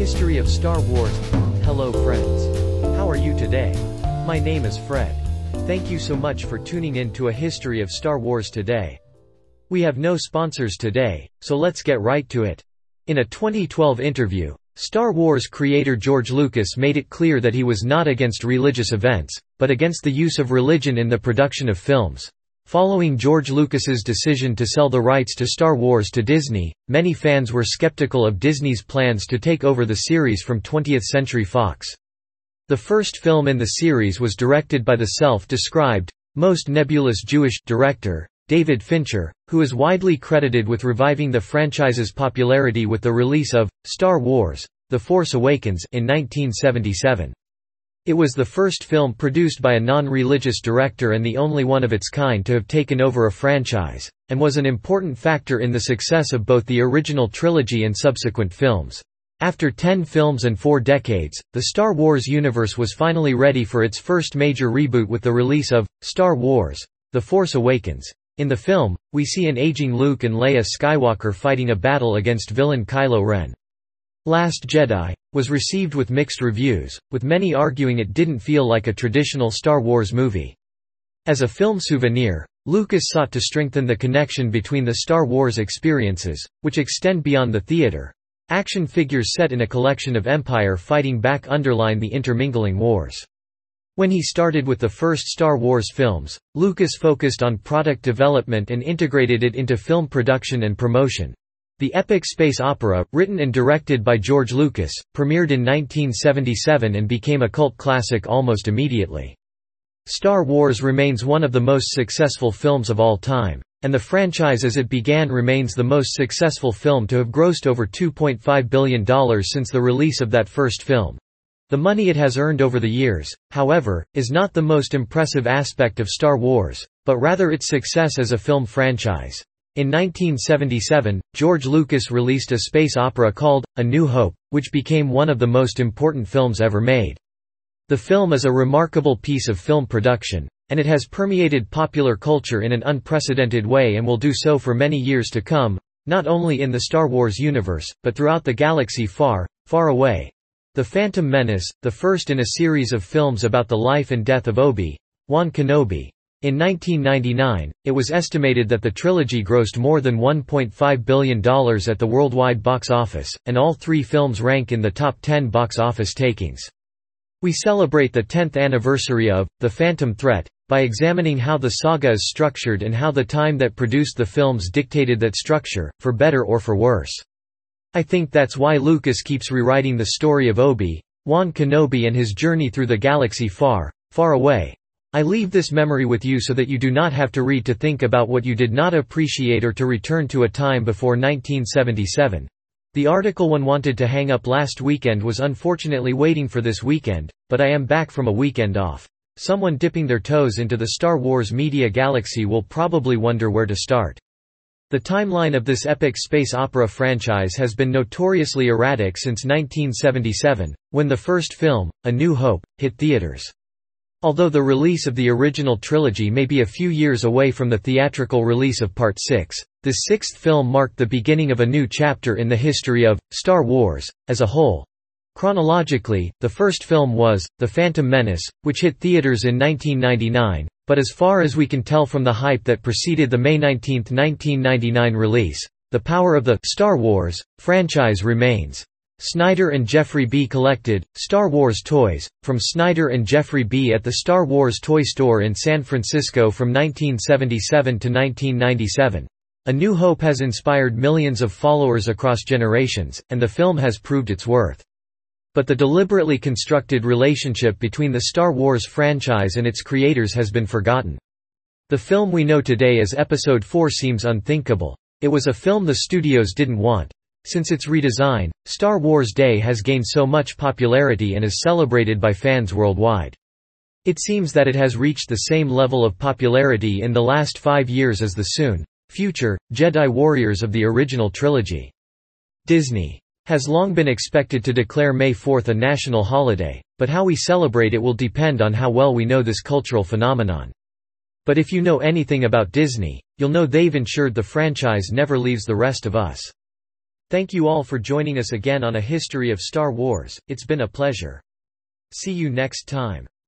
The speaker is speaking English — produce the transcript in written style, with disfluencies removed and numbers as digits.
History of Star Wars. Hello friends. How are you today? My name is Fred. Thank you so much for tuning in to a history of Star Wars today. We have no sponsors today, so let's get right to it. In a 2012 interview, Star Wars creator George Lucas made it clear that he was not against religious events, but against the use of religion in the production of films. Following George Lucas's decision to sell the rights to Star Wars to Disney, many fans were skeptical of Disney's plans to take over the series from 20th Century Fox. The first film in the series was directed by the self-described, most nebulous Jewish director, David Fincher, who is widely credited with reviving the franchise's popularity with the release of Star Wars: The Force Awakens in 1977. It was the first film produced by a non-religious director and the only one of its kind to have taken over a franchise, and was an important factor in the success of both the original trilogy and subsequent films. After 10 films and 4 decades, the Star Wars universe was finally ready for its first major reboot with the release of Star Wars: The Force Awakens. In the film, we see an aging Luke and Leia Skywalker fighting a battle against villain Kylo Ren. Last Jedi was received with mixed reviews, with many arguing it didn't feel like a traditional Star Wars movie. As a film souvenir, Lucas sought to strengthen the connection between the Star Wars experiences, which extend beyond the theater. Action figures set in a collection of Empire fighting back underline the intermingling wars. When he started with the first Star Wars films, Lucas focused on product development and integrated it into film production and promotion. The epic space opera, written and directed by George Lucas, premiered in 1977 and became a cult classic almost immediately. Star Wars remains one of the most successful films of all time, and the franchise as it began remains the most successful film to have grossed over $2.5 billion since the release of that first film. The money it has earned over the years, however, is not the most impressive aspect of Star Wars, but rather its success as a film franchise. In 1977, George Lucas released a space opera called A New Hope, which became one of the most important films ever made. The film is a remarkable piece of film production, and it has permeated popular culture in an unprecedented way and will do so for many years to come, not only in the Star Wars universe, but throughout the galaxy far, far away. The Phantom Menace, the first in a series of films about the life and death of Obi-Wan Kenobi. In 1999, it was estimated that the trilogy grossed more than $1.5 billion at the worldwide box office, and all 3 films rank in the top 10 box office takings. We celebrate the 10th anniversary of The Phantom Threat by examining how the saga is structured and how the time that produced the films dictated that structure, for better or for worse. I think that's why Lucas keeps rewriting the story of Obi-Wan Kenobi and his journey through the galaxy far, far away. I leave this memory with you so that you do not have to read to think about what you did not appreciate or to return to a time before 1977. The article one wanted to hang up last weekend was unfortunately waiting for this weekend, but I am back from a weekend off. Someone dipping their toes into the Star Wars media galaxy will probably wonder where to start. The timeline of this epic space opera franchise has been notoriously erratic since 1977, when the first film, A New Hope, hit theaters. Although the release of the original trilogy may be a few years away from the theatrical release of Part 6, this 6th film marked the beginning of a new chapter in the history of Star Wars as a whole. Chronologically, the first film was The Phantom Menace, which hit theaters in 1999, but as far as we can tell from the hype that preceded the May 19, 1999 release, the power of the Star Wars franchise remains. Snyder and Jeffrey B. collected Star Wars toys from Snyder and Jeffrey B. at the Star Wars toy store in San Francisco from 1977 to 1997. A New Hope has inspired millions of followers across generations, and the film has proved its worth. But the deliberately constructed relationship between the Star Wars franchise and its creators has been forgotten. The film we know today as Episode 4 seems unthinkable. It was a film the studios didn't want. Since its redesign, Star Wars Day has gained so much popularity and is celebrated by fans worldwide. It seems that it has reached the same level of popularity in the last 5 years as the soon-future Jedi Warriors of the original trilogy. Disney has long been expected to declare May 4 a national holiday, but how we celebrate it will depend on how well we know this cultural phenomenon. But if you know anything about Disney, you'll know they've ensured the franchise never leaves the rest of us. Thank you all for joining us again on A History of Star Wars. It's been a pleasure. See you next time.